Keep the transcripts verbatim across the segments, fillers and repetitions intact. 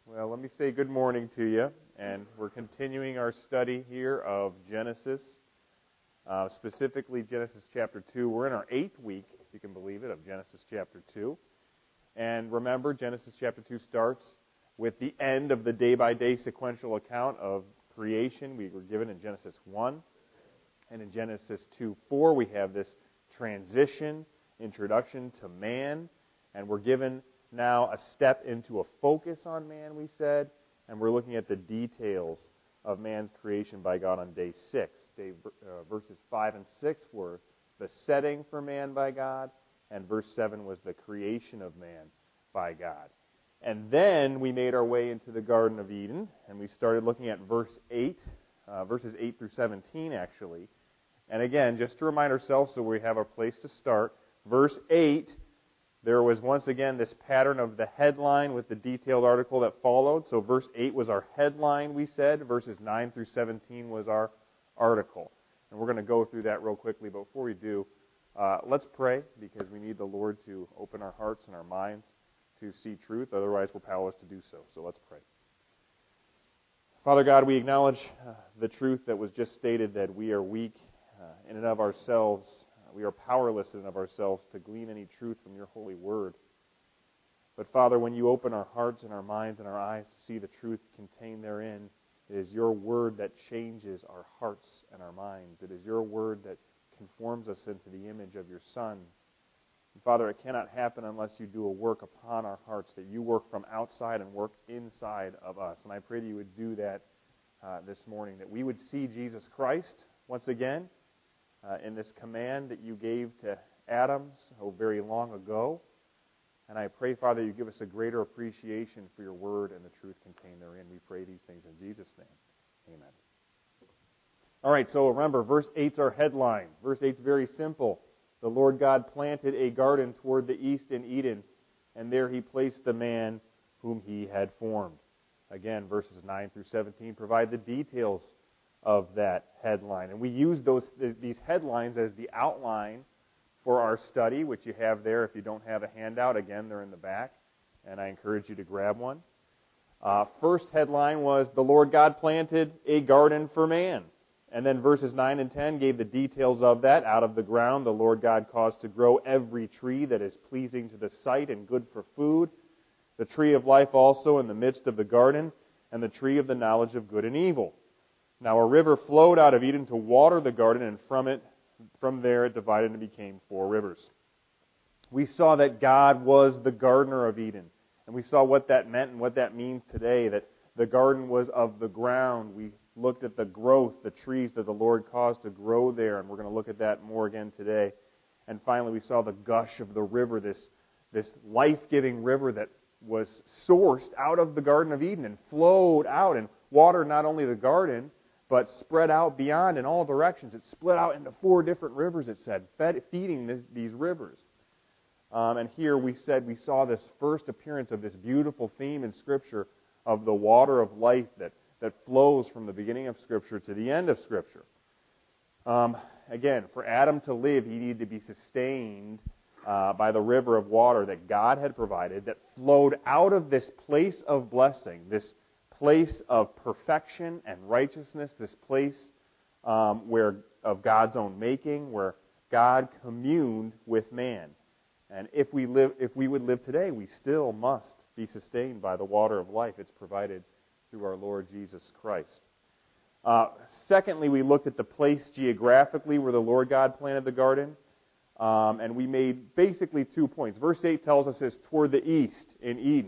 Well, let me say good morning to you, and we're continuing our study here of Genesis, uh, specifically Genesis chapter two. We're in our eighth week, if you can believe it, of Genesis chapter two. And remember, Genesis chapter two starts with the end of the day-by-day sequential account of creation. We were given in Genesis one, and in Genesis two four we have this transition, introduction to man, and we're given now a step into a focus on man, we said, and we're looking at the details of man's creation by God on day six. Day, uh, verses five and six were the setting for man by God, and verse seven was the creation of man by God. And then we made our way into the Garden of Eden, and we started looking at verse eight, uh, verses eight through seventeen, actually. And again, just to remind ourselves so we have our place to start, verse eight, there was once again this pattern of the headline with the detailed article that followed. So verse eight was our headline, we said. Verses nine through seventeen was our article. And we're going to go through that real quickly. But before we do, uh, let's pray, because we need the Lord to open our hearts and our minds to see truth. Otherwise, we're powerless to do so. So let's pray. Father God, we acknowledge uh, the truth that was just stated, that we are weak uh, in and of ourselves. We are powerless in and of ourselves to glean any truth from your holy word. But Father, when you open our hearts and our minds and our eyes to see the truth contained therein, it is your word that changes our hearts and our minds. It is your word that conforms us into the image of your Son. And Father, it cannot happen unless you do a work upon our hearts, that you work from outside and work inside of us. And I pray that you would do that uh, this morning, that we would see Jesus Christ once again, Uh, in this command that you gave to Adam so very long ago. And I pray, Father, you give us a greater appreciation for your word and the truth contained therein. We pray these things in Jesus' name. Amen. All right, so remember, verse eight is our headline. Verse eight is very simple. The Lord God planted a garden toward the east in Eden, and there he placed the man whom he had formed. Again, verses nine through seventeen provide the details of that headline. And we use those these headlines as the outline for our study, which you have there. If you don't have a handout, again, they're in the back, and I encourage you to grab one. Uh, first headline was, the Lord God planted a garden for man. And then verses nine and ten gave the details of that. Out of the ground, the Lord God caused to grow every tree that is pleasing to the sight and good for food, the tree of life also in the midst of the garden, and the tree of the knowledge of good and evil. Now a river flowed out of Eden to water the garden, and from it, from there it divided and became four rivers. We saw that God was the gardener of Eden, and we saw what that meant and what that means today, that the garden was of the ground. We looked at the growth, the trees that the Lord caused to grow there, and we're going to look at that more again today. And finally, we saw the gush of the river, this, this life-giving river that was sourced out of the Garden of Eden and flowed out and watered not only the garden, but spread out beyond in all directions. It split out into four different rivers, it said, fed, feeding this, these rivers. Um, and here we said we saw this first appearance of this beautiful theme in Scripture of the water of life that, that flows from the beginning of Scripture to the end of Scripture. Um, again, for Adam to live, he needed to be sustained uh, by the river of water that God had provided that flowed out of this place of blessing, this place of perfection and righteousness, this place um, where of God's own making, where God communed with man. And if we live, if we would live today, we still must be sustained by the water of life. It's provided through our Lord Jesus Christ. Uh, secondly, we looked at the place geographically where the Lord God planted the garden, um, and we made basically two points. Verse eight tells us it's toward the east in Eden.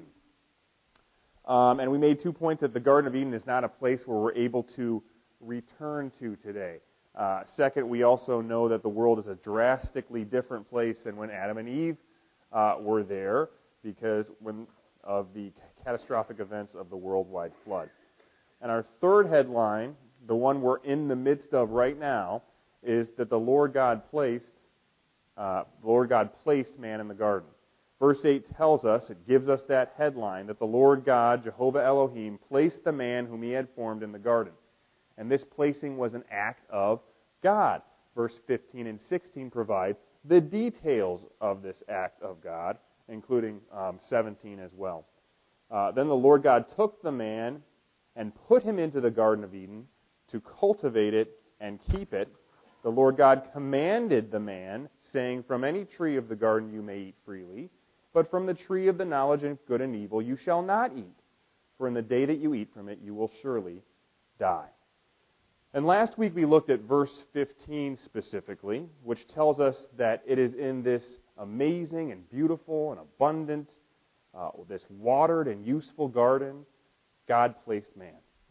Um, and we made two points that the Garden of Eden is not a place where we're able to return to today. Uh, second, we also know that the world is a drastically different place than when Adam and Eve uh, were there, because when of the catastrophic events of the worldwide flood. And our third headline, the one we're in the midst of right now, is that the Lord God placed uh, the Lord God placed man in the garden. Verse eight tells us, it gives us that headline, that the Lord God, Jehovah Elohim, placed the man whom he had formed in the garden. And this placing was an act of God. Verse fifteen and sixteen provide the details of this act of God, including um, seventeen as well. Uh, then the Lord God took the man and put him into the Garden of Eden to cultivate it and keep it. The Lord God commanded the man, saying, "From any tree of the garden you may eat freely, but from the tree of the knowledge of good and evil you shall not eat. For in the day that you eat from it you will surely die." And last week we looked at verse fifteen specifically, which tells us that it is in this amazing and beautiful and abundant, uh, this watered and useful garden, God placed man.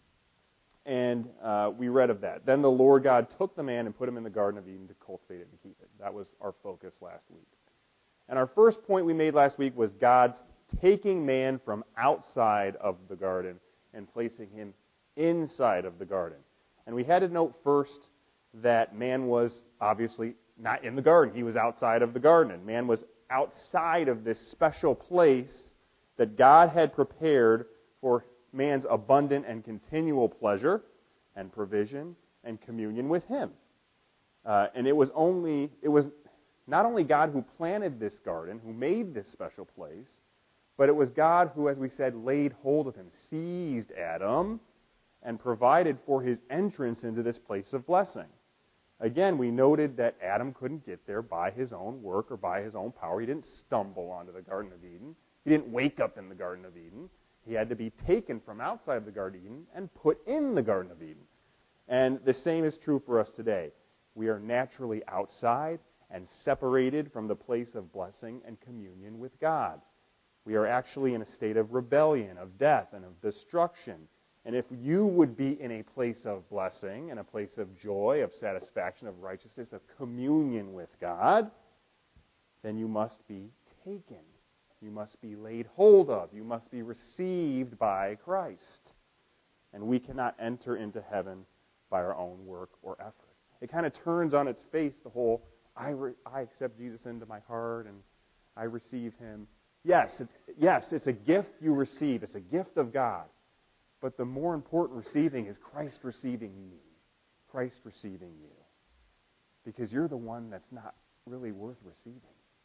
And uh, we read of that. Then the Lord God took the man and put him in the Garden of Eden to cultivate it and keep it. That was our focus last week. And our first point we made last week was God's taking man from outside of the garden and placing him inside of the garden. And we had to note first that man was obviously not in the garden. He was outside of the garden. And man was outside of this special place that God had prepared for man's abundant and continual pleasure and provision and communion with him. Uh, and it was only, it was not only God who planted this garden, who made this special place, but it was God who, as we said, laid hold of him, seized Adam, and provided for his entrance into this place of blessing. Again, we noted that Adam couldn't get there by his own work or by his own power. He didn't stumble onto the Garden of Eden. He didn't wake up in the Garden of Eden. He had to be taken from outside of the Garden of Eden and put in the Garden of Eden. And the same is true for us today. We are naturally outside and separated from the place of blessing and communion with God. We are actually in a state of rebellion, of death, and of destruction. And if you would be in a place of blessing, and a place of joy, of satisfaction, of righteousness, of communion with God, then you must be taken. You must be laid hold of. You must be received by Christ. And we cannot enter into heaven by our own work or effort. It kind of turns on its face the whole, I, re- I accept Jesus into my heart and I receive him. Yes, it's, yes, it's a gift you receive. It's a gift of God. But the more important receiving is Christ receiving me. Christ receiving you. Because you're the one that's not really worth receiving.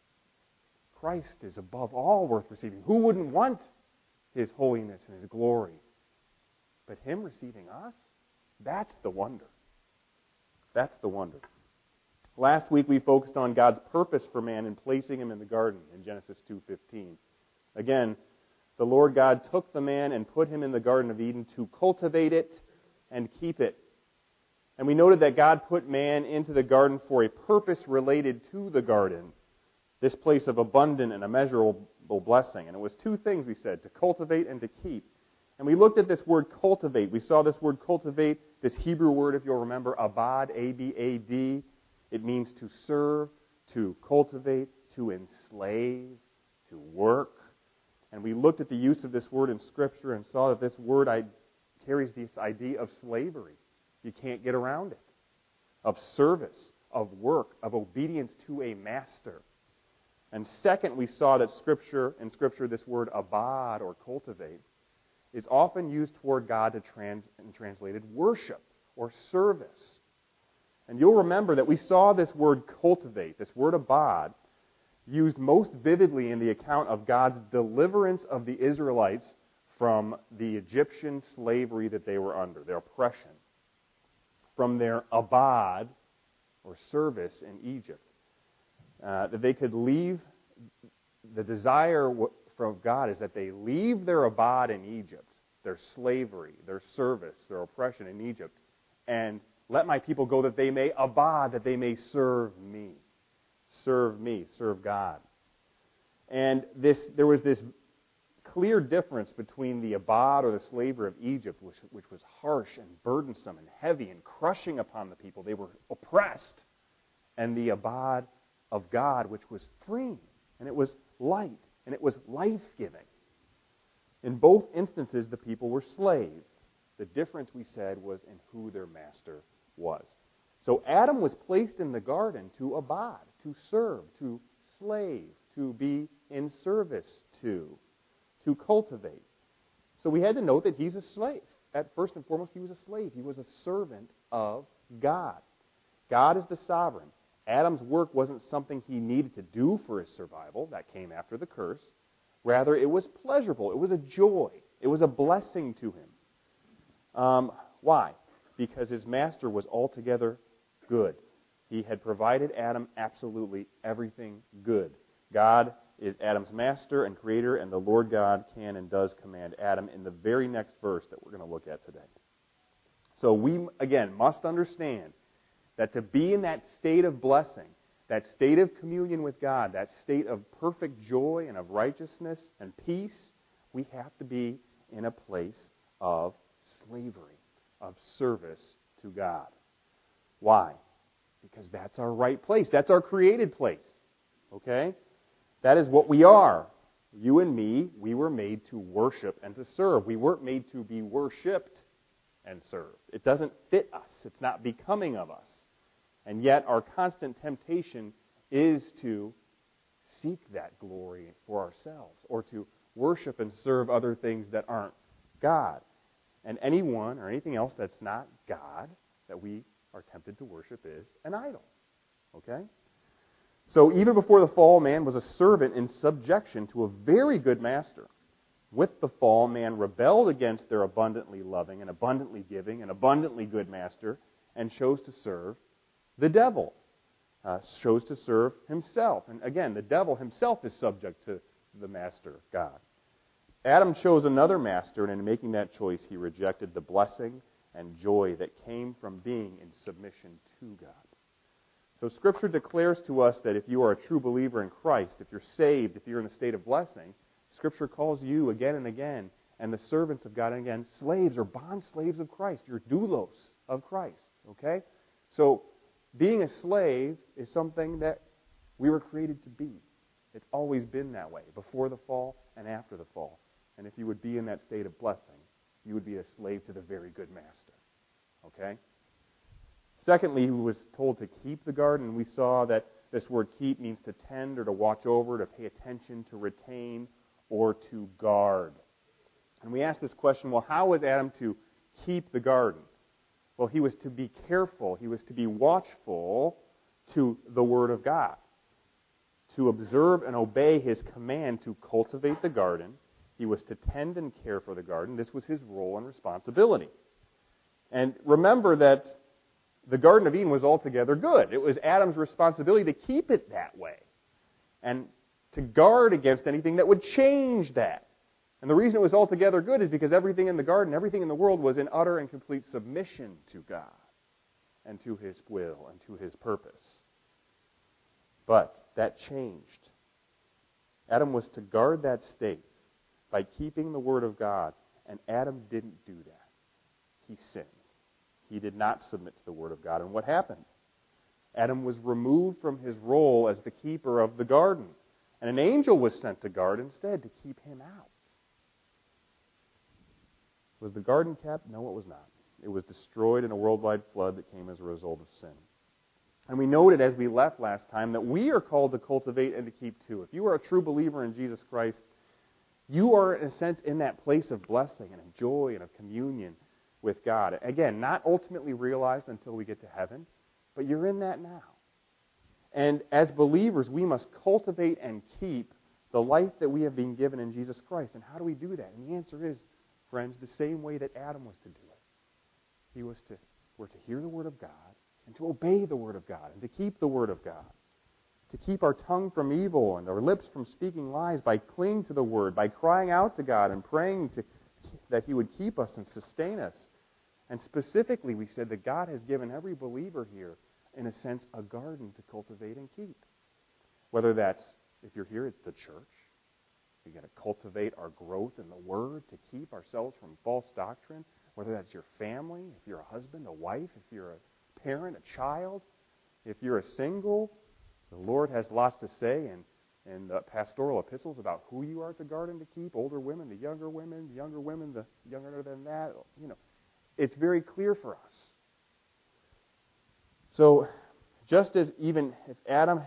Christ is above all worth receiving. Who wouldn't want his holiness and his glory? But him receiving us, that's the wonder. That's the wonder. Last week we focused on God's purpose for man in placing him in the garden in Genesis two fifteen. Again, the Lord God took the man and put him in the Garden of Eden to cultivate it and keep it. And we noted that God put man into the garden for a purpose related to the garden, this place of abundant and immeasurable blessing. And it was two things we said, to cultivate and to keep. And we looked at this word cultivate. We saw this word cultivate, this Hebrew word, if you'll remember, abad, A B A D. It means to serve, to cultivate, to enslave, to work. And we looked at the use of this word in Scripture and saw that this word carries this idea of slavery. You can't get around it. Of service, of work, of obedience to a master. And second, we saw that Scripture, in Scripture, this word abad or cultivate is often used toward God to trans, and translated worship or service. And you'll remember that we saw this word cultivate, this word abad, used most vividly in the account of God's deliverance of the Israelites from the Egyptian slavery that they were under, their oppression, from their abad or service in Egypt. Uh, that they could leave, the desire from God is that they leave their abad in Egypt, their slavery, their service, their oppression in Egypt, and let my people go that they may abad, that they may serve me. Serve me, serve God. And this, there was this clear difference between the abad or the slavery of Egypt, which, which was harsh and burdensome and heavy and crushing upon the people. They were oppressed. And the abad of God, which was free, and it was light, and it was life-giving. In both instances, the people were slaves. The difference, we said, was in who their master was. So Adam was placed in the garden to abide, to serve, to slave, to be in service to, to cultivate. So we had to note that he's a slave. At first and foremost, he was a slave. He was a servant of God. God is the sovereign. Adam's work wasn't something he needed to do for his survival. That came after the curse. Rather, it was pleasurable. It was a joy. It was a blessing to him. Um, why? Because his master was altogether good. He had provided Adam absolutely everything good. God is Adam's master and creator, and the Lord God can and does command Adam in the very next verse that we're going to look at today. So we, again, must understand that to be in that state of blessing, that state of communion with God, that state of perfect joy and of righteousness and peace, we have to be in a place of slavery, of service to God. Why? Because that's our right place. That's our created place. Okay? That is what we are. You and me, we were made to worship and to serve. We weren't made to be worshipped and served. It doesn't fit us. It's not becoming of us. And yet our constant temptation is to seek that glory for ourselves or to worship and serve other things that aren't God. And anyone or anything else that's not God that we are tempted to worship is an idol. Okay? So even before the fall, man was a servant in subjection to a very good master. With the fall, man rebelled against their abundantly loving and abundantly giving and abundantly good master and chose to serve the devil, uh, chose to serve himself. And again, the devil himself is subject to the master, God. Adam chose another master, and in making that choice, he rejected the blessing and joy that came from being in submission to God. So Scripture declares to us that if you are a true believer in Christ, if you're saved, if you're in a state of blessing, Scripture calls you again and again, and the servants of God, and again, slaves or bond slaves of Christ. You're doulos of Christ. Okay? So being a slave is something that we were created to be. It's always been that way, before the fall and after the fall. And if you would be in that state of blessing, you would be a slave to the very good master. Okay? Secondly, he was told to keep the garden. We saw that this word keep means to tend or to watch over, to pay attention, to retain, or to guard. And we asked this question, well, how was Adam to keep the garden? Well, he was to be careful. He was to be watchful to the Word of God, to observe and obey His command to cultivate the garden. He was to tend and care for the garden. This was his role and responsibility. And remember that the Garden of Eden was altogether good. It was Adam's responsibility to keep it that way and to guard against anything that would change that. And the reason it was altogether good is because everything in the garden, everything in the world was in utter and complete submission to God and to His will and to His purpose. But that changed. Adam was to guard that state by keeping the Word of God, and Adam didn't do that. He sinned. He did not submit to the Word of God. And what happened? Adam was removed from his role as the keeper of the garden, and an angel was sent to guard instead to keep him out. Was the garden kept? No, it was not. It was destroyed in a worldwide flood that came as a result of sin. And we noted as we left last time that we are called to cultivate and to keep too. If you are a true believer in Jesus Christ, you are, in a sense, in that place of blessing and of joy and of communion with God. Again, not ultimately realized until we get to heaven, but you're in that now. And as believers, we must cultivate and keep the life that we have been given in Jesus Christ. And how do we do that? And the answer is, friends, the same way that Adam was to do it. He was to, we're to hear the Word of God and to obey the Word of God and to keep the Word of God. To keep our tongue from evil and our lips from speaking lies by clinging to the Word, by crying out to God and praying to, that He would keep us and sustain us. And specifically, we said that God has given every believer here, in a sense, a garden to cultivate and keep. Whether that's, if you're here, it's the church. We've got to cultivate our growth in the Word to keep ourselves from false doctrine. Whether that's your family, if you're a husband, a wife, if you're a parent, a child, if you're a single, the Lord has lots to say in, in the pastoral epistles about who you are to guard and to keep. Older women, the younger women, the younger women, the younger than that. You know, it's very clear for us. So, just as even if Adam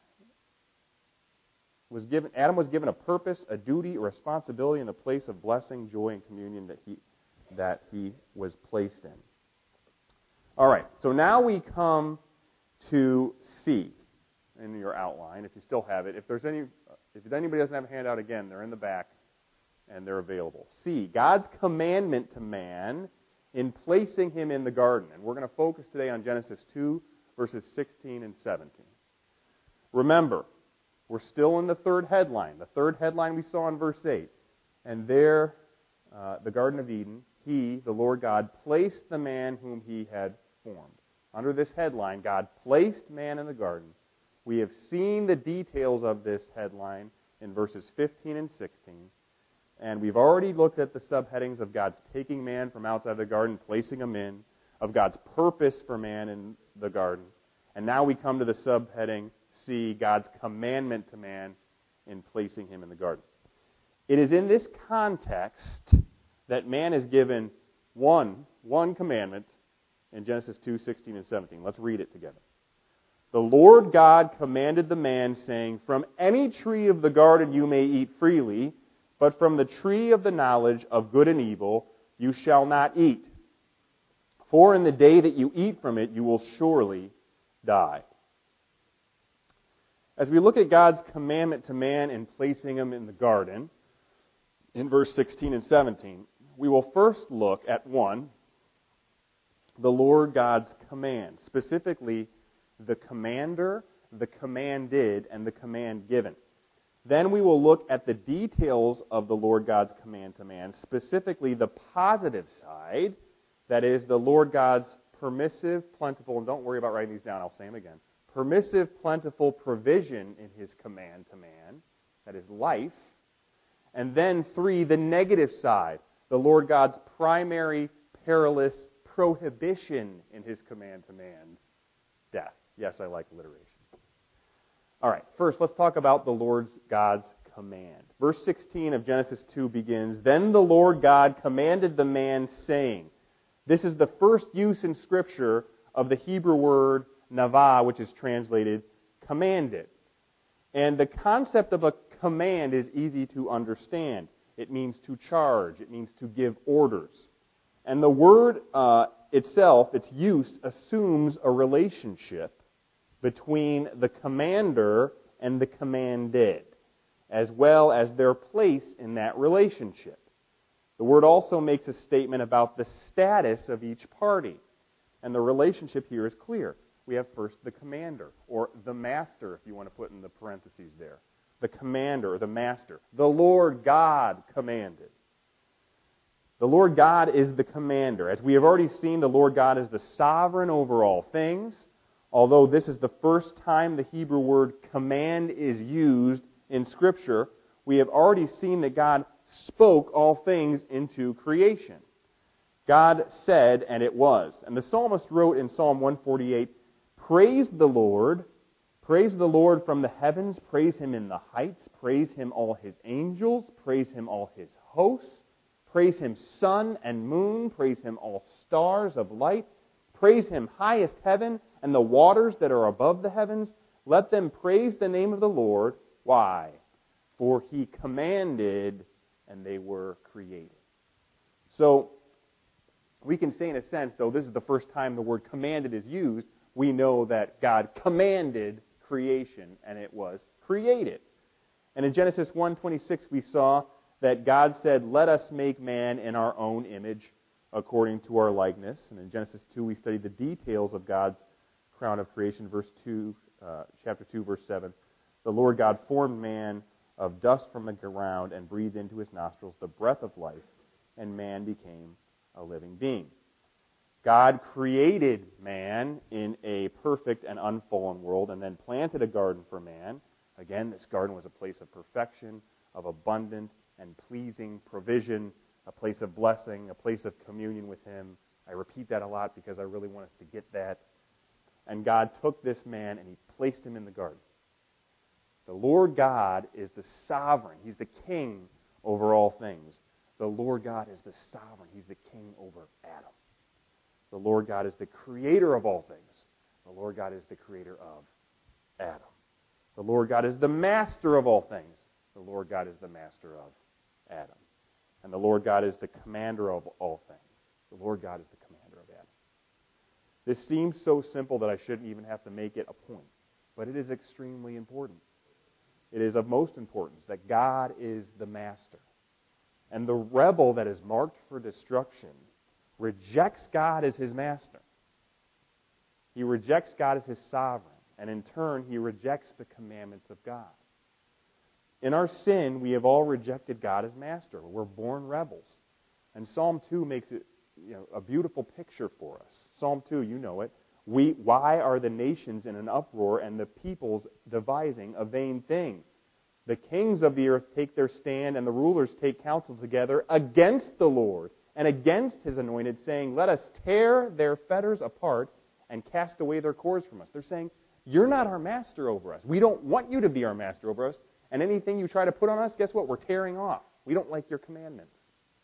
was given, Adam was given a purpose, a duty, a responsibility in the place of blessing, joy, and communion that he that he was placed in. All right. So now we come to C. in your outline, if you still have it. If there's any, if anybody doesn't have a handout, again, they're in the back and they're available. C, God's commandment to man in placing him in the garden. And we're going to focus today on Genesis two, verses sixteen and seventeen. Remember, we're still in the third headline. The third headline we saw in verse eight. And there, uh, the Garden of Eden, he, the Lord God, placed the man whom he had formed. Under this headline, God placed man in the garden. We have seen the details of this headline in verses fifteen and sixteen. And we've already looked at the subheadings of God's taking man from outside the garden, placing him in, of God's purpose for man in the garden. And now we come to the subheading C, God's commandment to man in placing him in the garden. It is in this context that man is given one, one commandment in Genesis two, sixteen and seventeen. Let's read it together. The Lord God commanded the man, saying, from any tree of the garden you may eat freely, but from the tree of the knowledge of good and evil you shall not eat. For in the day that you eat from it, you will surely die. As we look at God's commandment to man in placing him in the garden, in verse sixteen and seventeen, we will first look at one, the Lord God's command, specifically the commander, the commanded, and the command given. Then we will look at the details of the Lord God's command to man, specifically the positive side, that is the Lord God's permissive, plentiful, and don't worry about writing these down, I'll say them again, permissive, plentiful provision in his command to man, that is life. And then three, the negative side, the Lord God's primary, perilous prohibition in his command to man, death. Yes, I like alliteration. All right, first let's talk about the Lord God's command. Verse sixteen of Genesis two begins, then the Lord God commanded the man, saying, this is the first use in Scripture of the Hebrew word navah, which is translated commanded. And the concept of a command is easy to understand. It means to charge. It means to give orders. And the word uh, itself, its use, assumes a relationship between the commander and the commanded, as well as their place in that relationship. The word also makes a statement about the status of each party. And the relationship here is clear. We have first the commander, or the master, if you want to put in the parentheses there. The commander, or the master. The Lord God commanded. The Lord God is the commander. As we have already seen, the Lord God is the sovereign over all things. Although this is the first time the Hebrew word command is used in Scripture, we have already seen that God spoke all things into creation. God said, and it was. And the psalmist wrote in Psalm one forty-eight, praise the Lord, praise the Lord from the heavens, praise Him in the heights, praise Him all His angels, praise Him all His hosts, praise Him sun and moon, praise Him all stars of light, praise Him highest heaven and the waters that are above the heavens. Let them praise the name of the Lord. Why? For He commanded, and they were created. So, we can say in a sense, though this is the first time the word commanded is used, we know that God commanded creation, and it was created. And in Genesis one twenty-six, we saw that God said, let us make man in our own image, according to our likeness. And in Genesis two, we studied the details of God's crown of creation, verse two, uh, chapter two, verse seven. The Lord God formed man of dust from the ground and breathed into his nostrils the breath of life, and man became a living being. God created man in a perfect and unfallen world and then planted a garden for man. Again, this garden was a place of perfection, of abundant and pleasing provision, a place of blessing, a place of communion with Him. I repeat that a lot because I really want us to get that. And God took this man and He placed him in the garden. The Lord God is the sovereign. He's the king over all things. The Lord God is the sovereign. He's the king over Adam. The Lord God is the creator of all things. The Lord God is the creator of Adam. The Lord God is the master of all things. The Lord God is the master of Adam. And the Lord God is the commander of all things. The Lord God is the commander of Adam. This seems so simple that I shouldn't even have to make it a point. but it is extremely important. It is of most importance that God is the master. And the rebel that is marked for destruction rejects God as his master. He rejects God as his sovereign, and in turn, he rejects the commandments of God. In our sin, we have all rejected God as master. We're born rebels. And Psalm two makes it, you know, a beautiful picture for us. Psalm two, you know it. We, why are the nations in an uproar and the peoples devising a vain thing? The kings of the earth take their stand, and the rulers take counsel together against the Lord and against his anointed, saying, let us tear their fetters apart and cast away their cords from us. They're saying, you're not our master over us. We don't want you to be our master over us. And anything you try to put on us, guess what? We're tearing off. We don't like your commandments.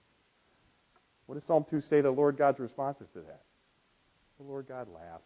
What does Psalm two say the Lord God's response is to that? The Lord God laughs.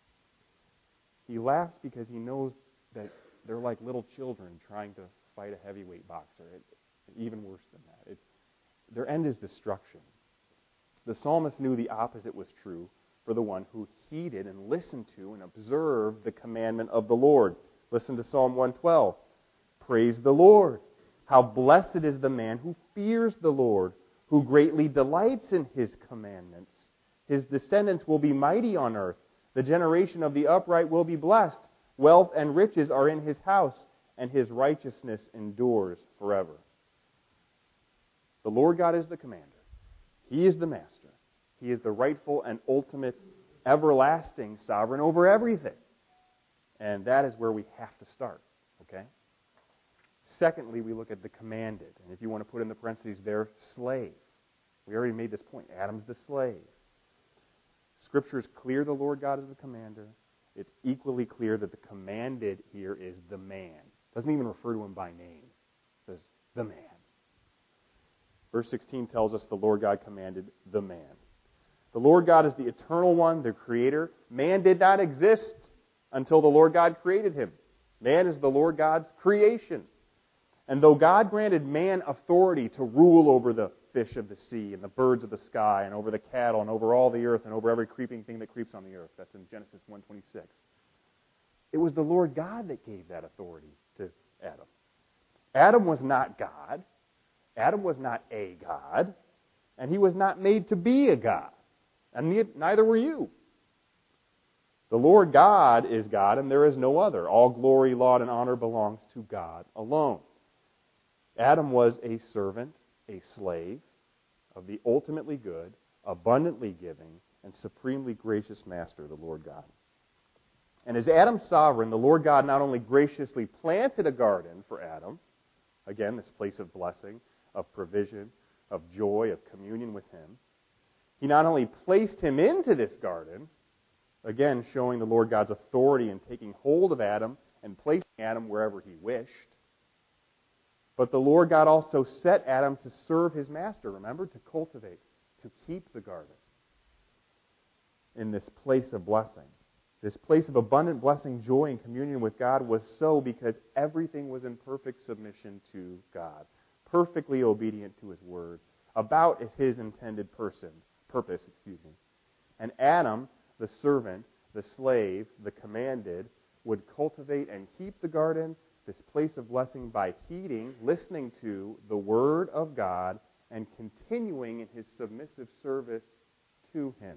He laughs because he knows that they're like little children trying to fight a heavyweight boxer. It, even worse than that. It, their end is destruction. The psalmist knew the opposite was true for the one who heeded and listened to and observed the commandment of the Lord. Listen to Psalm one twelve. Praise the Lord. How blessed is the man who fears the Lord, who greatly delights in his commandments. His descendants will be mighty on earth. The generation of the upright will be blessed. Wealth and riches are in his house, and his righteousness endures forever. The Lord God is the commander. He is the master. He is the rightful and ultimate, everlasting sovereign over everything. And that is where we have to start, okay? Secondly, we look at the commanded. And if you want to put in the parentheses there, slave. We already made this point. Adam's the slave. Scripture is clear the Lord God is the commander. It's equally clear that the commanded here is the man. It doesn't even refer to him by name. It says the man. Verse sixteen tells us the Lord God commanded the man. The Lord God is the eternal one, the creator. Man did not exist until the Lord God created him. Man is the Lord God's creation. And though God granted man authority to rule over the fish of the sea and the birds of the sky and over the cattle and over all the earth and over every creeping thing that creeps on the earth, that's in Genesis one twenty-six. It was the Lord God that gave that authority to Adam. Adam was not God. Adam was not a God. And he was not made to be a God. And neither were you. The Lord God is God, and there is no other. All glory, laud, and honor belongs to God alone. Adam was a servant, a slave of the ultimately good, abundantly giving, and supremely gracious master, the Lord God. And as Adam's sovereign, the Lord God not only graciously planted a garden for Adam, again, this place of blessing, of provision, of joy, of communion with him, he not only placed him into this garden, again, showing the Lord God's authority in taking hold of Adam and placing Adam wherever he wished, but the Lord God also set Adam to serve his master, remember, to cultivate, to keep the garden in this place of blessing. This place of abundant blessing, joy, and communion with God was so because everything was in perfect submission to God, perfectly obedient to his word, about his intended person, purpose, excuse me. And Adam, the servant, the slave, the commanded, would cultivate and keep the garden, this place of blessing, by heeding, listening to the Word of God, and continuing in his submissive service to him,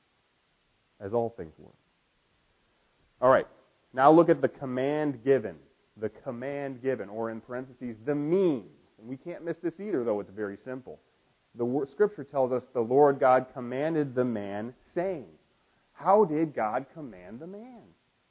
as all things were. All right, now look at the command given. The command given, or in parentheses, the means. And we can't miss this either, though it's very simple. The Scripture tells us the Lord God commanded the man, saying. How did God command the man?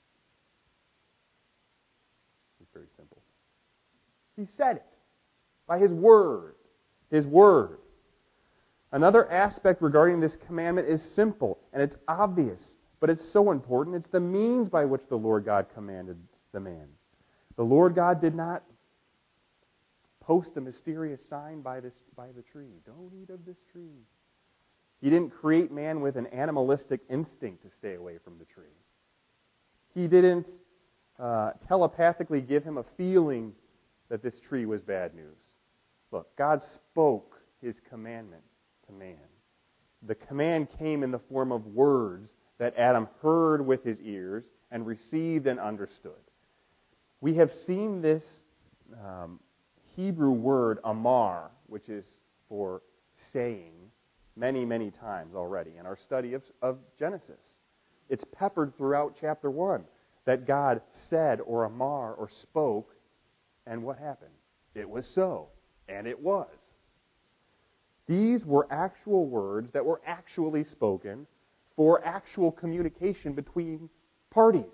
It's very simple. He said it by his word. His word. Another aspect regarding this commandment is simple, and it's obvious, but it's so important. It's the means by which the Lord God commanded the man. The Lord God did not post a mysterious sign by this by the tree. Don't eat of this tree. He didn't create man with an animalistic instinct to stay away from the tree. He didn't uh, telepathically give him a feeling that this tree was bad news. Look, God spoke his commandment to man. The command came in the form of words that Adam heard with his ears and received and understood. We have seen this um, Hebrew word amar, which is for saying, many, many times already in our study of, of Genesis. It's peppered throughout chapter one that God said or amar or spoke, and what happened? It was so, and it was. These were actual words that were actually spoken for actual communication between parties.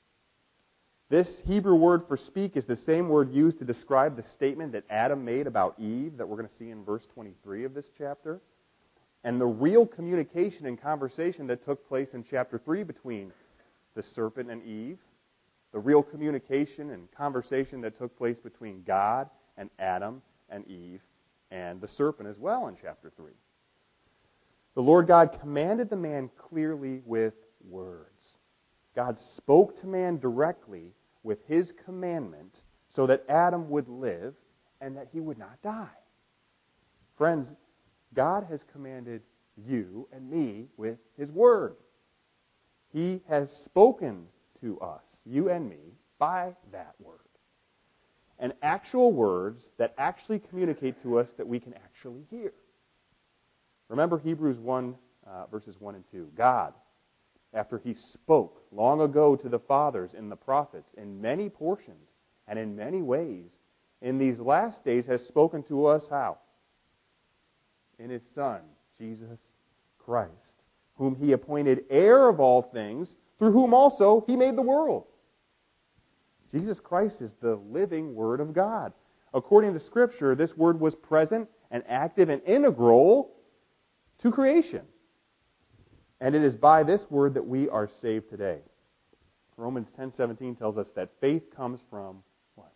This Hebrew word for speak is the same word used to describe the statement that Adam made about Eve that we're going to see in verse twenty-three of this chapter. And the real communication and conversation that took place in chapter three between the serpent and Eve, the real communication and conversation that took place between God and Adam and Eve and the serpent as well in chapter three. The Lord God commanded the man clearly with words. God spoke to man directly with his commandment so that Adam would live and that he would not die. Friends, God has commanded you and me with his word. He has spoken to us, you and me, by that word. And actual words that actually communicate to us that we can actually hear. Remember Hebrews one, uh, verses one and two. God, after he spoke long ago to the fathers in the prophets in many portions and in many ways, in these last days has spoken to us how? In his Son, Jesus Christ, whom he appointed heir of all things, through whom also he made the world. Jesus Christ is the living Word of God. According to Scripture, this Word was present and active and integral to creation. And it is by this Word that we are saved today. Romans ten seventeen tells us that faith comes from what?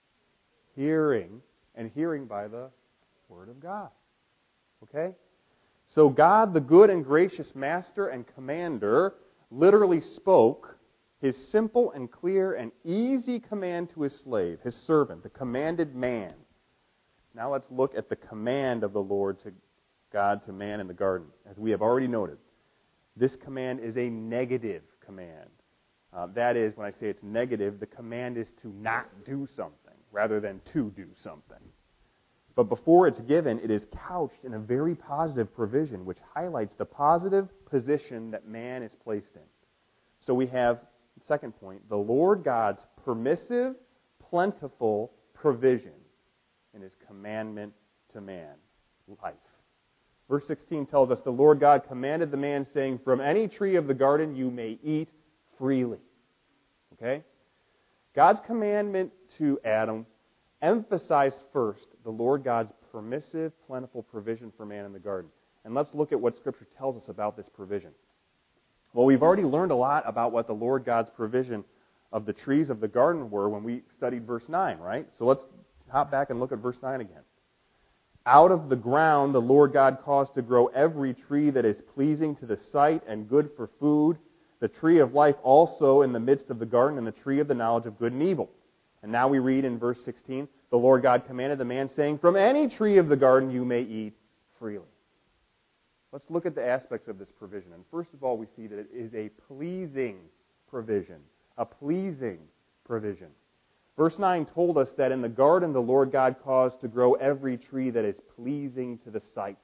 Hearing, and hearing by the Word of God. Okay? So God, the good and gracious Master and Commander, literally spoke his simple and clear and easy command to his slave, his servant, the commanded man. Now let's look at the command of the Lord to God to man in the garden. As we have already noted, this command is a negative command. Uh, that is, when I say it's negative, the command is to not do something rather than to do something. But before it's given, it is couched in a very positive provision which highlights the positive position that man is placed in. So we have, second point, the Lord God's permissive, plentiful provision in his commandment to man, life. Verse sixteen tells us, the Lord God commanded the man, saying, from any tree of the garden you may eat freely. Okay? God's commandment to Adam emphasized first the Lord God's permissive, plentiful provision for man in the garden. And let's look at what Scripture tells us about this provision. Well, we've already learned a lot about what the Lord God's provision of the trees of the garden were when we studied verse nine, right? So let's hop back and look at verse nine again. Out of the ground the Lord God caused to grow every tree that is pleasing to the sight and good for food, the tree of life also in the midst of the garden, and the tree of the knowledge of good and evil. And now we read in verse sixteen, the Lord God commanded the man, saying, from any tree of the garden you may eat freely. Let's look at the aspects of this provision. And first of all, we see that it is a pleasing provision. A pleasing provision. Verse nine told us that in the garden the Lord God caused to grow every tree that is pleasing to the sight.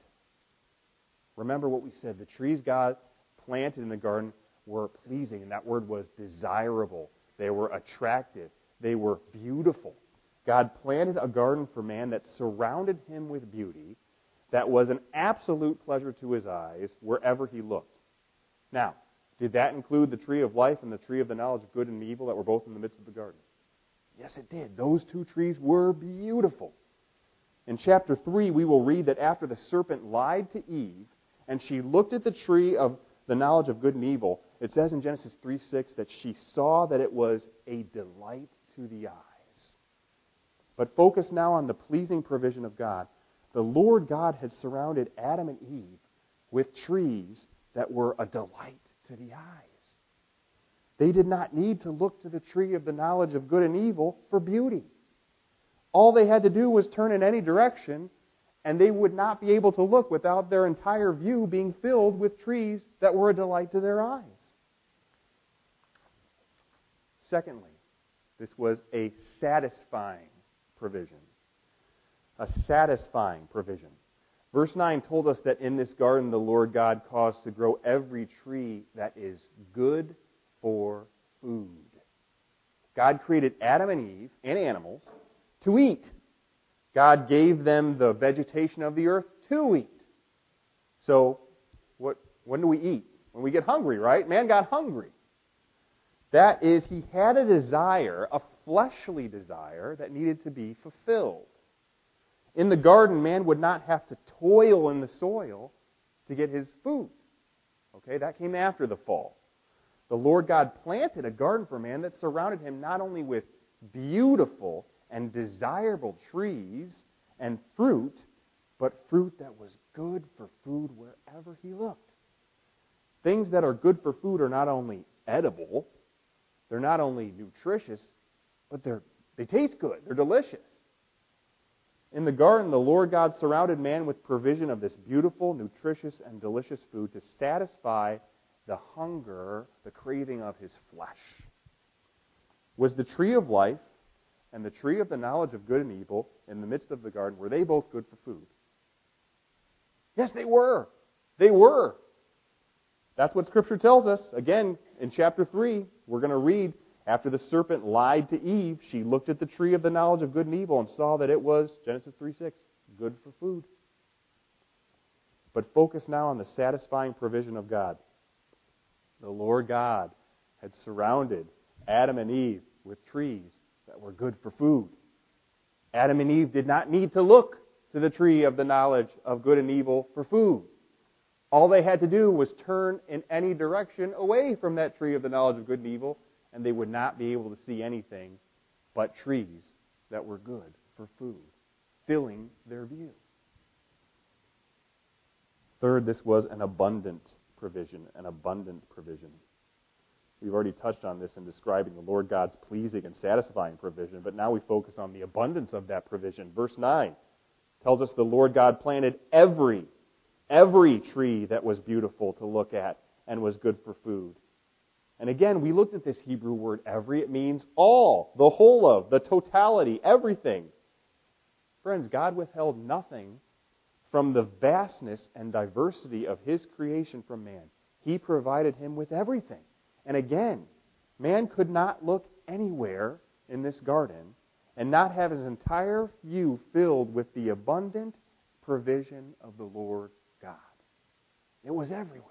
Remember what we said. The trees God planted in the garden were pleasing, and that word was desirable. They were attractive. They were beautiful. God planted a garden for man that surrounded him with beauty, that was an absolute pleasure to his eyes wherever he looked. Now, did that include the tree of life and the tree of the knowledge of good and evil that were both in the midst of the garden? Yes, it did. Those two trees were beautiful. In chapter three, we will read that after the serpent lied to Eve, and she looked at the tree of the knowledge of good and evil, it says in Genesis three six that she saw that it was a delight to the eyes. But focus now on the pleasing provision of God. The Lord God had surrounded Adam and Eve with trees that were a delight to the eyes. They did not need to look to the tree of the knowledge of good and evil for beauty. All they had to do was turn in any direction, and they would not be able to look without their entire view being filled with trees that were a delight to their eyes. Secondly, This was a satisfying provision. A satisfying provision. Verse nine told us that in this garden the Lord God caused to grow every tree that is good for food. God created Adam and Eve and animals to eat. God gave them the vegetation of the earth to eat. So, what, when do we eat? When we get hungry, right? Man got hungry. That is, he had a desire, a fleshly desire, that needed to be fulfilled. In the garden, man would not have to toil in the soil to get his food. Okay, that came after the fall. The Lord God planted a garden for man that surrounded him not only with beautiful and desirable trees and fruit, but fruit that was good for food wherever he looked. Things that are good for food are not only edible, they're not only nutritious, but they're, they taste good. They're delicious. In the garden, the Lord God surrounded man with provision of this beautiful, nutritious, and delicious food to satisfy the hunger, the craving of his flesh. Was the tree of life and the tree of the knowledge of good and evil in the midst of the garden, were they both good for food? Yes, they were. They were. That's what Scripture tells us. Again, in chapter three, we're going to read, after the serpent lied to Eve, she looked at the tree of the knowledge of good and evil and saw that it was, Genesis three six, good for food. But focus now on the satisfying provision of God. The Lord God had surrounded Adam and Eve with trees that were good for food. Adam and Eve did not need to look to the tree of the knowledge of good and evil for food. All they had to do was turn in any direction away from that tree of the knowledge of good and evil, and they would not be able to see anything but trees that were good for food, filling their view. Third, this was an abundant provision, an abundant provision. We've already touched on this in describing the Lord God's pleasing and satisfying provision, but now we focus on the abundance of that provision. Verse nine tells us the Lord God planted every, every tree that was beautiful to look at and was good for food. And again, we looked at this Hebrew word every. It means all, the whole of, the totality, everything. Friends, God withheld nothing from the vastness and diversity of His creation from man. He provided him with everything. And again, man could not look anywhere in this garden and not have his entire view filled with the abundant provision of the Lord God. It was everywhere.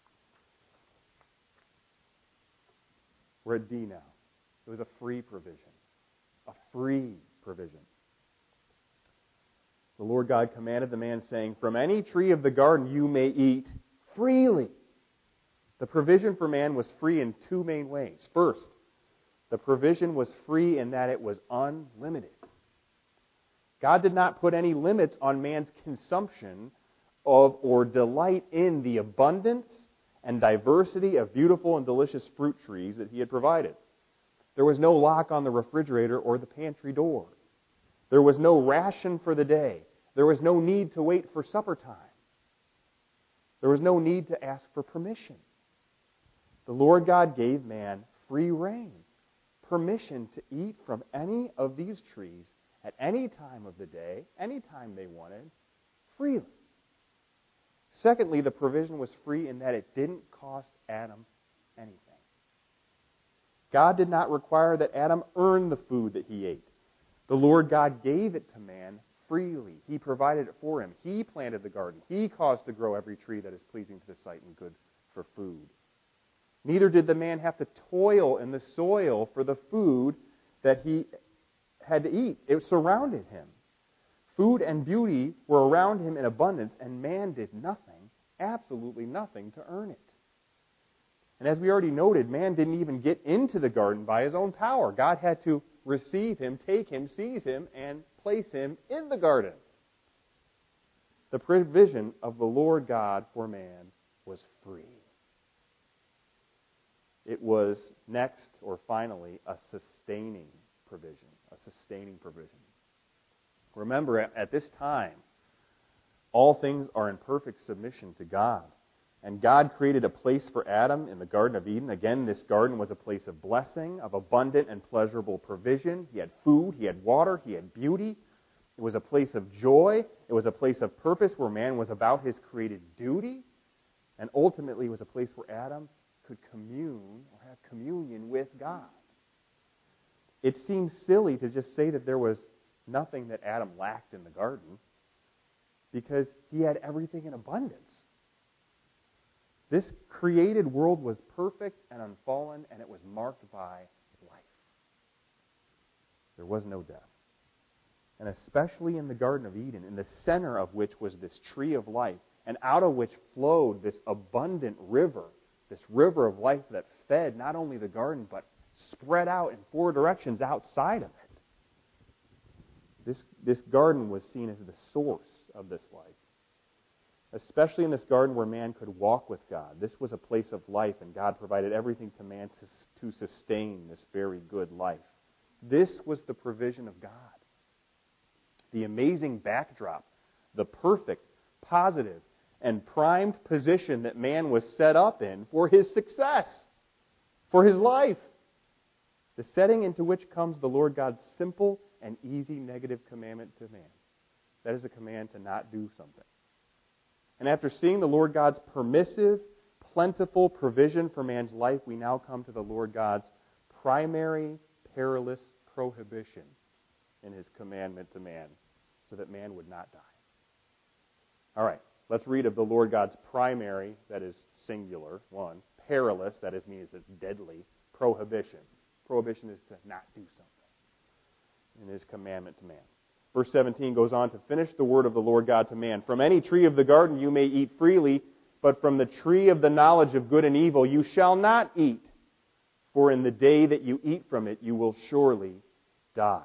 We're at D now. It was a free provision. A free provision. The Lord God commanded the man, saying, "From any tree of the garden you may eat freely." The provision for man was free in two main ways. First, the provision was free in that it was unlimited. God did not put any limits on man's consumption of or delight in the abundance and diversity of beautiful and delicious fruit trees that He had provided. There was no lock on the refrigerator or the pantry door. There was no ration for the day. There was no need to wait for supper time. There was no need to ask for permission. The Lord God gave man free rein, permission to eat from any of these trees at any time of the day, any time they wanted, freely. Secondly, the provision was free in that it didn't cost Adam anything. God did not require that Adam earn the food that he ate. The Lord God gave it to man freely. He provided it for him. He planted the garden. He caused to grow every tree that is pleasing to the sight and good for food. Neither did the man have to toil in the soil for the food that he had to eat. It surrounded him. Food and beauty were around him in abundance, and man did nothing, absolutely nothing, to earn it. And as we already noted, man didn't even get into the garden by his own power. God had to receive him, take him, seize him, and place him in the garden. The provision of the Lord God for man was free. It was next, or finally, a sustaining provision. A sustaining provision. Remember, at this time, all things are in perfect submission to God. And God created a place for Adam in the Garden of Eden. Again, this garden was a place of blessing, of abundant and pleasurable provision. He had food, he had water, he had beauty. It was a place of joy. It was a place of purpose where man was about his created duty. And ultimately, it was a place where Adam could commune or have communion with God. It seems silly to just say that there was nothing that Adam lacked in the garden because he had everything in abundance. This created world was perfect and unfallen, and it was marked by life. There was no death. And especially in the Garden of Eden, in the center of which was this tree of life, and out of which flowed this abundant river, this river of life that fed not only the garden, but spread out in four directions outside of it. This, this garden was seen as the source of this life. Especially in this garden where man could walk with God. This was a place of life, and God provided everything to man to, to sustain this very good life. This was the provision of God. The amazing backdrop, the perfect, positive, and primed position that man was set up in for his success, for his life. The setting into which comes the Lord God's simple and easy negative commandment to man. That is a command to not do something. And after seeing the Lord God's permissive, plentiful provision for man's life, we now come to the Lord God's primary, perilous prohibition in his commandment to man, so that man would not die. All right, let's read of the Lord God's primary, that is singular, one, perilous, that is means it's deadly, prohibition. Prohibition is to not do something in his commandment to man. Verse seventeen goes on to finish the word of the Lord God to man. From any tree of the garden you may eat freely, but from the tree of the knowledge of good and evil you shall not eat, for in the day that you eat from it you will surely die.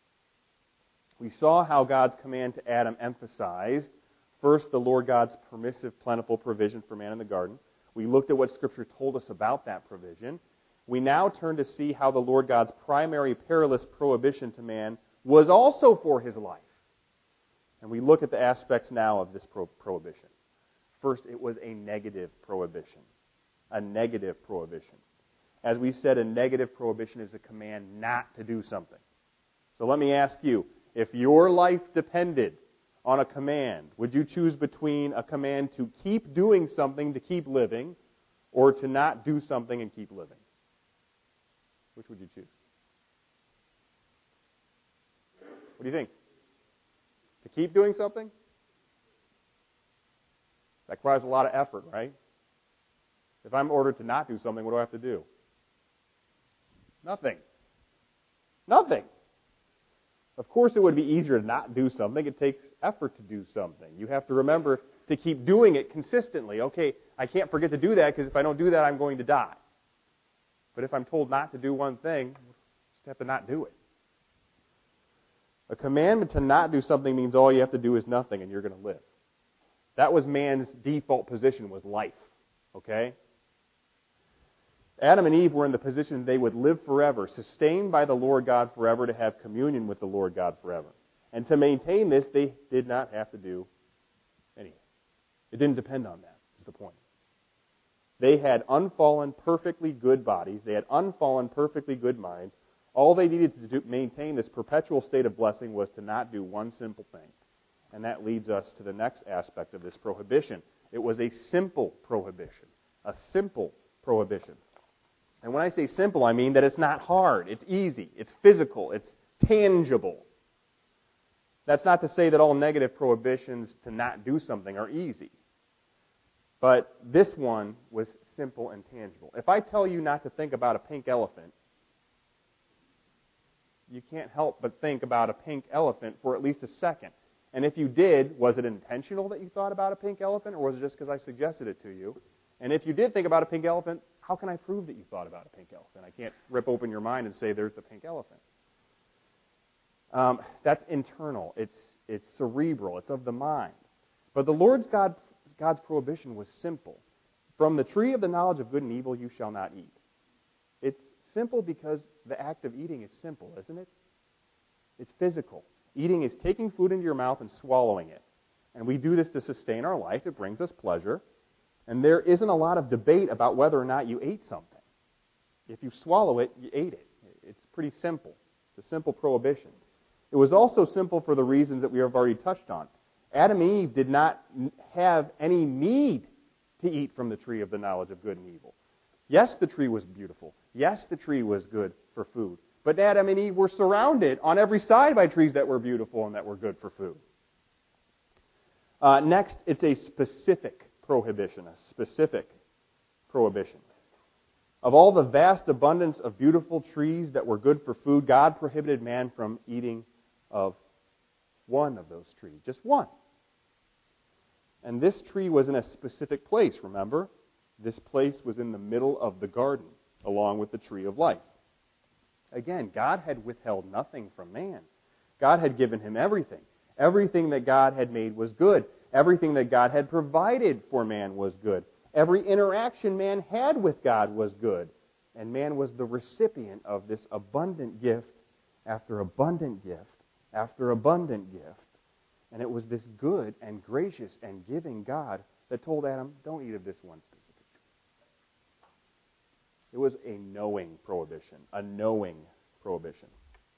We saw how God's command to Adam emphasized, first, the Lord God's permissive, plentiful provision for man in the garden. We looked at what Scripture told us about that provision. We now turn to see how the Lord God's primary perilous prohibition to man was also for his life. And we look at the aspects now of this pro- prohibition. First, it was a negative prohibition. A negative prohibition. As we said, a negative prohibition is a command not to do something. So let me ask you, if your life depended on a command, would you choose between a command to keep doing something to keep living, or to not do something and keep living? Which would you choose? What do you think? To keep doing something? That requires a lot of effort, right? If I'm ordered to not do something, what do I have to do? Nothing. Nothing. Of course it would be easier to not do something. It takes effort to do something. You have to remember to keep doing it consistently. Okay, I can't forget to do that because if I don't do that, I'm going to die. But if I'm told not to do one thing, I just have to not do it. A commandment to not do something means all you have to do is nothing and you're going to live. That was man's default position, was life. Okay? Adam and Eve were in the position they would live forever, sustained by the Lord God forever, to have communion with the Lord God forever. And to maintain this, they did not have to do anything. It didn't depend on that, is the point. They had unfallen, perfectly good bodies. They had unfallen, perfectly good minds. All they needed to do, maintain this perpetual state of blessing was to not do one simple thing. And that leads us to the next aspect of this prohibition. It was a simple prohibition. A simple prohibition. And when I say simple, I mean that it's not hard. It's easy. It's physical. It's tangible. That's not to say that all negative prohibitions to not do something are easy. But this one was simple and tangible. If I tell you not to think about a pink elephant, you can't help but think about a pink elephant for at least a second. And if you did, was it intentional that you thought about a pink elephant, or was it just because I suggested it to you? And if you did think about a pink elephant, how can I prove that you thought about a pink elephant? I can't rip open your mind and say there's the pink elephant. Um, that's internal. It's it's cerebral. It's of the mind. But the Lord's God, God's prohibition was simple. From the tree of the knowledge of good and evil you shall not eat. It's simple because the act of eating is simple, isn't it? It's physical. Eating is taking food into your mouth and swallowing it. And we do this to sustain our life. It brings us pleasure. And there isn't a lot of debate about whether or not you ate something. If you swallow it, you ate it. It's pretty simple. It's a simple prohibition. It was also simple for the reasons that we have already touched on. Adam and Eve did not have any need to eat from the tree of the knowledge of good and evil. Yes, the tree was beautiful. Yes, the tree was good for food. But Adam and Eve were surrounded on every side by trees that were beautiful and that were good for food. Uh, next, it's a specific prohibition, a specific prohibition. Of all the vast abundance of beautiful trees that were good for food, God prohibited man from eating of one of those trees, just one. And this tree was in a specific place, remember? This place was in the middle of the garden, along with the tree of life. Again, God had withheld nothing from man. God had given him everything. Everything that God had made was good. Everything that God had provided for man was good. Every interaction man had with God was good. And man was the recipient of this abundant gift after abundant gift after abundant gift. And it was this good and gracious and giving God that told Adam, don't eat of this one specific tree. It was a knowing prohibition, a knowing prohibition.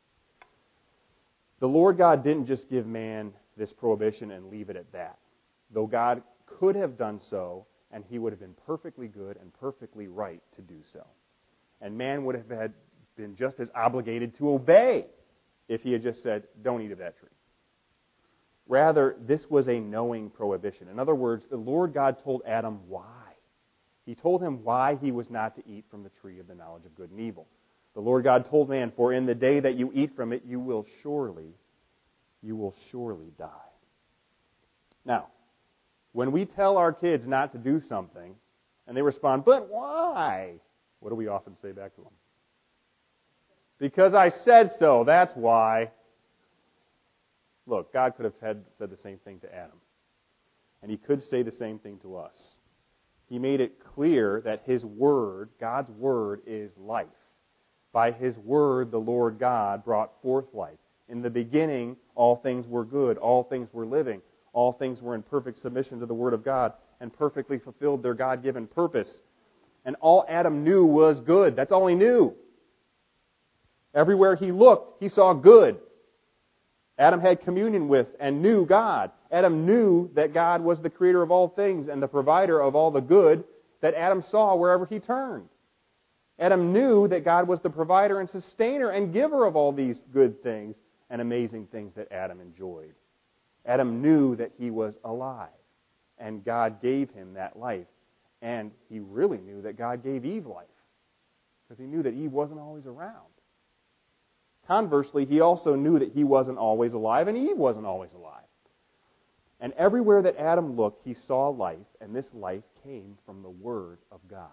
The Lord God didn't just give man this prohibition and leave it at that. Though God could have done so, and he would have been perfectly good and perfectly right to do so. And man would have had been just as obligated to obey if he had just said, don't eat of that tree. Rather, this was a knowing prohibition. In other words, the Lord God told Adam why. He told him why he was not to eat from the tree of the knowledge of good and evil. The Lord God told man, for in the day that you eat from it, you will surely, you will surely die. Now, when we tell our kids not to do something, and they respond, but why? What do we often say back to them? Because I said so, that's why. Look, God could have said, said the same thing to Adam. And he could say the same thing to us. He made it clear that his word, God's word, is life. By his word, the Lord God brought forth life. In the beginning, all things were good. All things were living. All things were in perfect submission to the word of God and perfectly fulfilled their God-given purpose. And all Adam knew was good. That's all he knew. Everywhere he looked, he saw good. Adam had communion with and knew God. Adam knew that God was the creator of all things and the provider of all the good that Adam saw wherever he turned. Adam knew that God was the provider and sustainer and giver of all these good things and amazing things that Adam enjoyed. Adam knew that he was alive, and God gave him that life. And he really knew that God gave Eve life, because he knew that Eve wasn't always around. Conversely, he also knew that he wasn't always alive, and Eve wasn't always alive. And everywhere that Adam looked, he saw life, and this life came from the Word of God.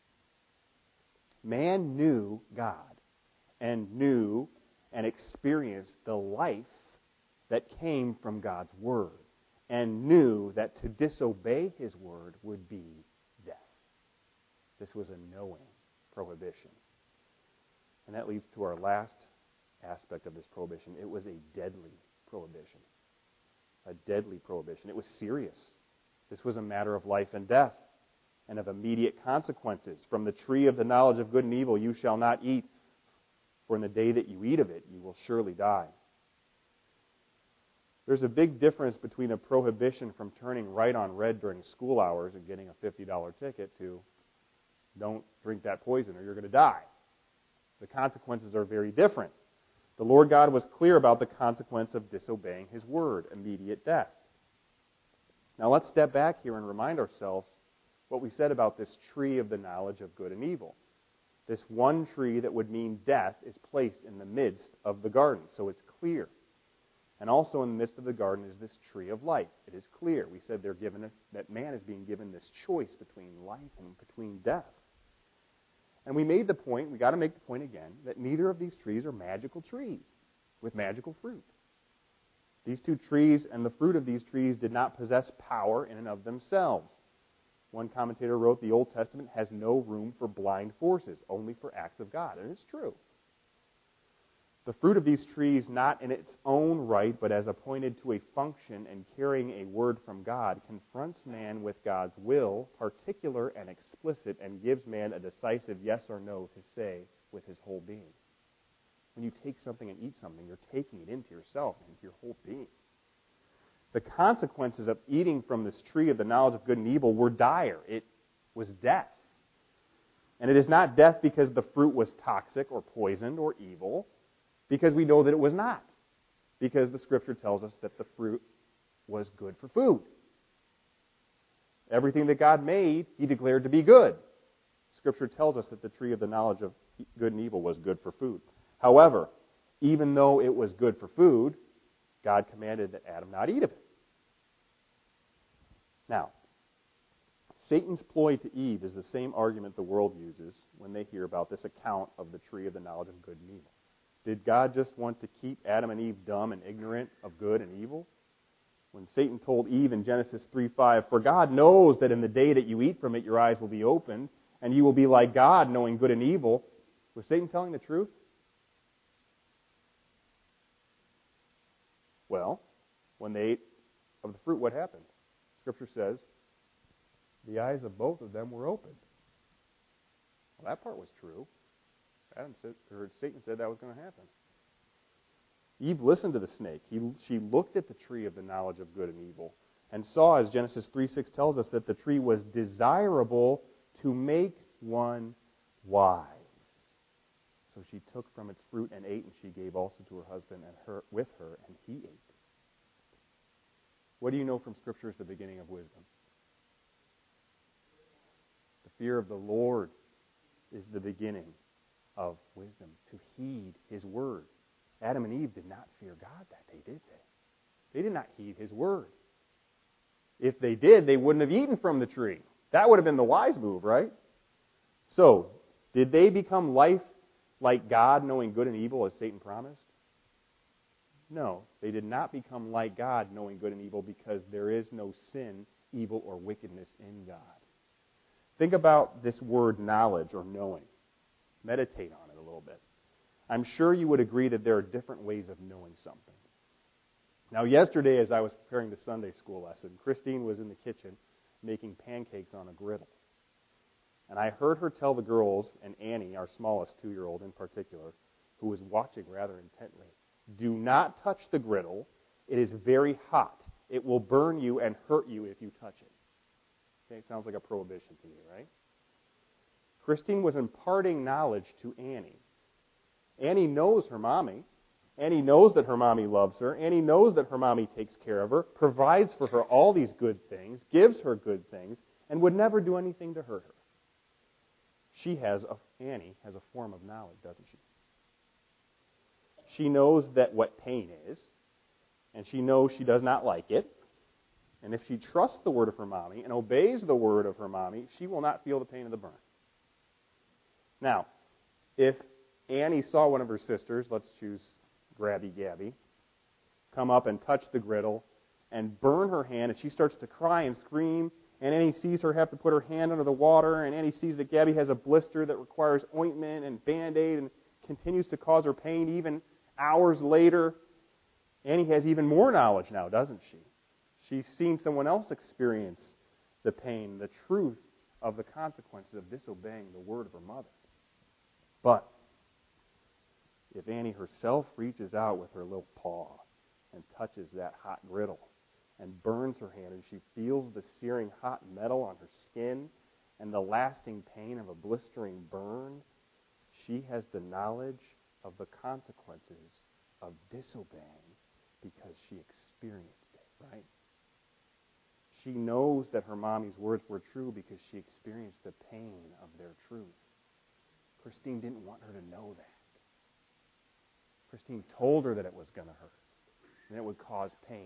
Man knew God, and knew and experienced the life that came from God's Word, and knew that to disobey His Word would be death. This was a knowing prohibition. And that leads to our last aspect of this prohibition. It was a deadly prohibition. A deadly prohibition. It was serious. This was a matter of life and death, and of immediate consequences. From the tree of the knowledge of good and evil you shall not eat, for in the day that you eat of it you will surely die. There's a big difference between a prohibition from turning right on red during school hours and getting a fifty dollars ticket to don't drink that poison or you're going to die. The consequences are very different. The Lord God was clear about the consequence of disobeying His word, immediate death. Now let's step back here and remind ourselves what we said about this tree of the knowledge of good and evil. This one tree that would mean death is placed in the midst of the garden, so it's clear. And also in the midst of the garden is this tree of life. It is clear. We said they're given a, that man is being given this choice between life and between death. And we made the point, we got to make the point again, that neither of these trees are magical trees with magical fruit. These two trees and the fruit of these trees did not possess power in and of themselves. One commentator wrote, the Old Testament has no room for blind forces, only for acts of God. And it's true. The fruit of these trees, not in its own right, but as appointed to a function and carrying a word from God, confronts man with God's will, particular and explicit, and gives man a decisive yes or no to say with his whole being. When you take something and eat something, you're taking it into yourself, into your whole being. The consequences of eating from this tree of the knowledge of good and evil were dire. It was death. And it is not death because the fruit was toxic or poisoned or evil, because we know that it was not. Because the Scripture tells us that the fruit was good for food. Everything that God made, He declared to be good. Scripture tells us that the tree of the knowledge of good and evil was good for food. However, even though it was good for food, God commanded that Adam not eat of it. Now, Satan's ploy to Eve is the same argument the world uses when they hear about this account of the tree of the knowledge of good and evil. Did God just want to keep Adam and Eve dumb and ignorant of good and evil? When Satan told Eve in Genesis three five, "For God knows that in the day that you eat from it, your eyes will be opened, and you will be like God, knowing good and evil," was Satan telling the truth? Well, when they ate of the fruit, what happened? Scripture says, the eyes of both of them were opened. Well, that part was true. Adam said, or Satan said that was going to happen. Eve listened to the snake. He, she looked at the tree of the knowledge of good and evil and saw, as Genesis three six tells us, that the tree was desirable to make one wise. So she took from its fruit and ate, and she gave also to her husband and her with her, and he ate. What do you know from Scripture is the beginning of wisdom? The fear of the Lord is the beginning of wisdom, to heed His word. Adam and Eve did not fear God that day, did they? They did not heed His word. If they did, they wouldn't have eaten from the tree. That would have been the wise move, right? So, did they become life like God, knowing good and evil, as Satan promised? No, they did not become like God, knowing good and evil, because there is no sin, evil, or wickedness in God. Think about this word knowledge or knowing. Meditate on it a little bit. I'm sure you would agree that there are different ways of knowing something. Now, yesterday, as I was preparing the Sunday school lesson, Christine was in the kitchen making pancakes on a griddle. And I heard her tell the girls, and Annie, our smallest two-year-old in particular, who was watching rather intently, do not touch the griddle. It is very hot. It will burn you and hurt you if you touch it. Okay, it sounds like a prohibition to you, right? Christine was imparting knowledge to Annie. Annie knows her mommy. Annie knows that her mommy loves her. Annie knows that her mommy takes care of her, provides for her all these good things, gives her good things, and would never do anything to hurt her. She has, a, Annie has a form of knowledge, doesn't she? She knows that what pain is, and she knows she does not like it. And if she trusts the word of her mommy and obeys the word of her mommy, she will not feel the pain of the burn. Now, if Annie saw one of her sisters, let's choose Grabby Gabby, come up and touch the griddle and burn her hand, and she starts to cry and scream, and Annie sees her have to put her hand under the water, and Annie sees that Gabby has a blister that requires ointment and Band-Aid and continues to cause her pain even hours later. Annie has even more knowledge now, doesn't she? She's seen someone else experience the pain, the truth of the consequences of disobeying the word of her mother. But if Annie herself reaches out with her little paw and touches that hot griddle and burns her hand, and she feels the searing hot metal on her skin and the lasting pain of a blistering burn, she has the knowledge of the consequences of disobeying because she experienced it, right? She knows that her mommy's words were true because she experienced the pain of their truth. Christine didn't want her to know that. Christine told her that it was going to hurt and it would cause pain.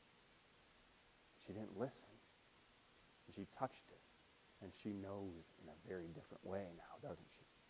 She didn't listen. And she touched it. And she knows in a very different way now, doesn't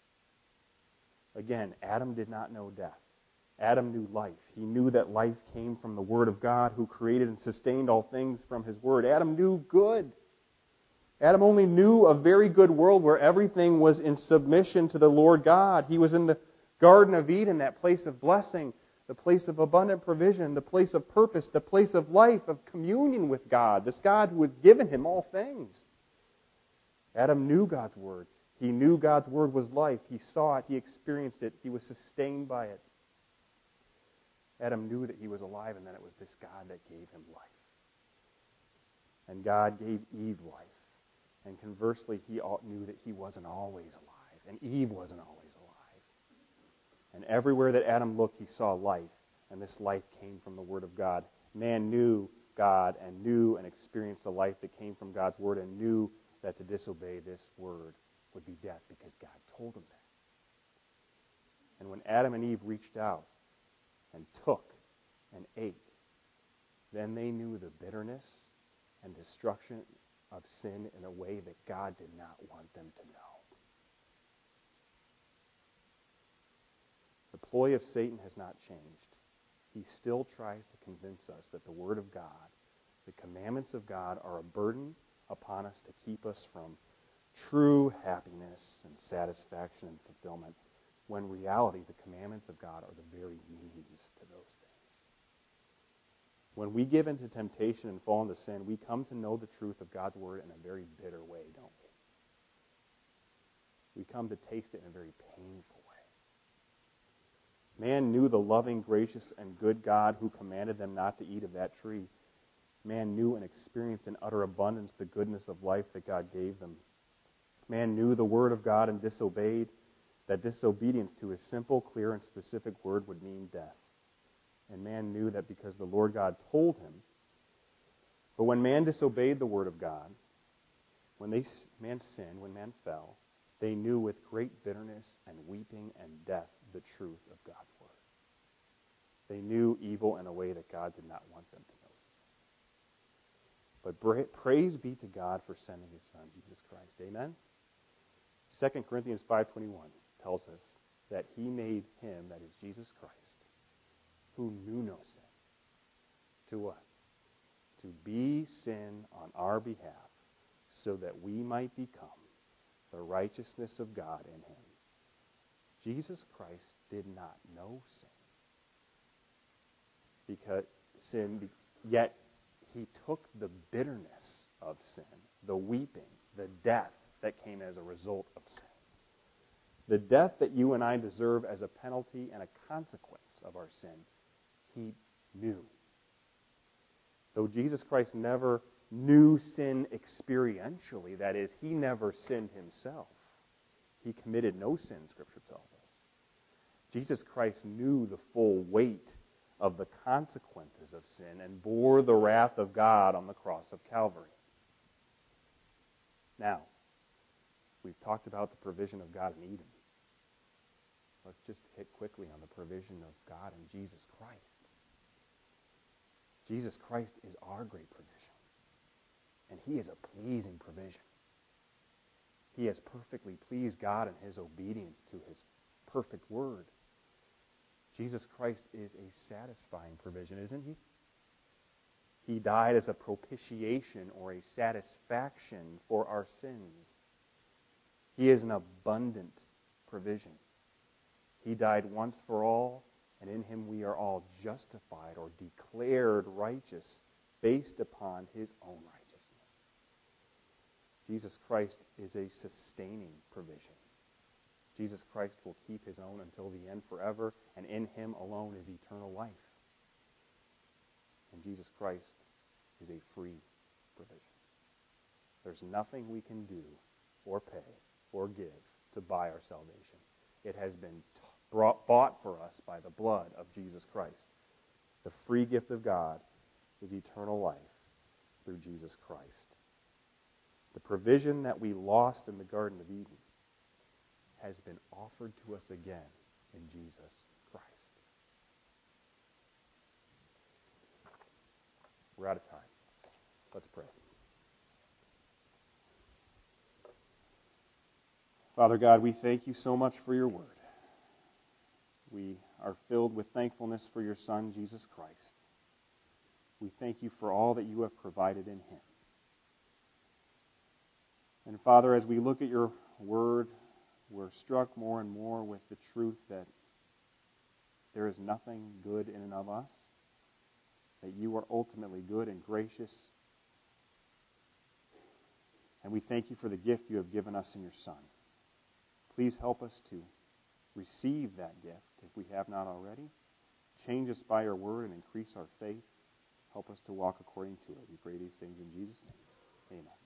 she? Again, Adam did not know death. Adam knew life. He knew that life came from the Word of God, who created and sustained all things from His Word. Adam knew good. Adam only knew a very good world where everything was in submission to the Lord God. He was in the Garden of Eden, that place of blessing, the place of abundant provision, the place of purpose, the place of life, of communion with God, this God who had given him all things. Adam knew God's Word. He knew God's Word was life. He saw it. He experienced it. He was sustained by it. Adam knew that he was alive and that it was this God that gave him life. And God gave Eve life. And conversely, he knew that he wasn't always alive. And Eve wasn't always alive. And everywhere that Adam looked, he saw life. And this life came from the Word of God. Man knew God and knew and experienced the life that came from God's Word and knew that to disobey this Word would be death because God told him that. And when Adam and Eve reached out and took and ate, then they knew the bitterness and destruction of sin in a way that God did not want them to know. The ploy of Satan has not changed. He still tries to convince us that the Word of God, the commandments of God, are a burden upon us to keep us from true happiness and satisfaction and fulfillment, when in reality the commandments of God are the very means to those things. When we give into temptation and fall into sin, we come to know the truth of God's Word in a very bitter way, don't we? We come to taste it in a very painful way. Man knew the loving, gracious, and good God who commanded them not to eat of that tree. Man knew and experienced in utter abundance the goodness of life that God gave them. Man knew the Word of God and disobeyed, that disobedience to His simple, clear, and specific Word would mean death. And man knew that because the Lord God told him. But when man disobeyed the Word of God, when they, man sinned, when man fell, they knew with great bitterness and weeping and death the truth of God's Word. They knew evil in a way that God did not want them to know. But praise be to God for sending His Son, Jesus Christ. Amen? Second Corinthians five twenty-one tells us that He made Him, that is Jesus Christ, who knew no sin, to what? To be sin on our behalf, so that we might become the righteousness of God in Him. Jesus Christ did not know sin. Because sin, yet He took the bitterness of sin, the weeping, the death that came as a result of sin. The death that you and I deserve as a penalty and a consequence of our sin, He knew. Though Jesus Christ never knew sin experientially, that is, He never sinned Himself. He committed no sin, Scripture tells us. Jesus Christ knew the full weight of the consequences of sin and bore the wrath of God on the cross of Calvary. Now, we've talked about the provision of God in Eden. Let's just hit quickly on the provision of God in Jesus Christ. Jesus Christ is our great provision. And He is a pleasing provision. He has perfectly pleased God in His obedience to His perfect Word. Jesus Christ is a satisfying provision, isn't He? He died as a propitiation or a satisfaction for our sins. He is an abundant provision. He died once for all, and in Him we are all justified or declared righteous based upon His own righteousness. Jesus Christ is a sustaining provision. Jesus Christ will keep His own until the end forever, and in Him alone is eternal life. And Jesus Christ is a free provision. There's nothing we can do or pay or give to buy our salvation. It has been brought, bought for us by the blood of Jesus Christ. The free gift of God is eternal life through Jesus Christ. The provision that we lost in the Garden of Eden has been offered to us again in Jesus Christ. We're out of time. Let's pray. Father God, we thank You so much for Your Word. We are filled with thankfulness for Your Son, Jesus Christ. We thank You for all that You have provided in Him. And Father, as we look at Your Word, we're struck more and more with the truth that there is nothing good in and of us, that you are ultimately good and gracious. And we thank you for the gift you have given us in your Son. Please help us to receive that gift if we have not already. Change us by your word and increase our faith. Help us to walk according to it. We pray these things in Jesus' name. Amen.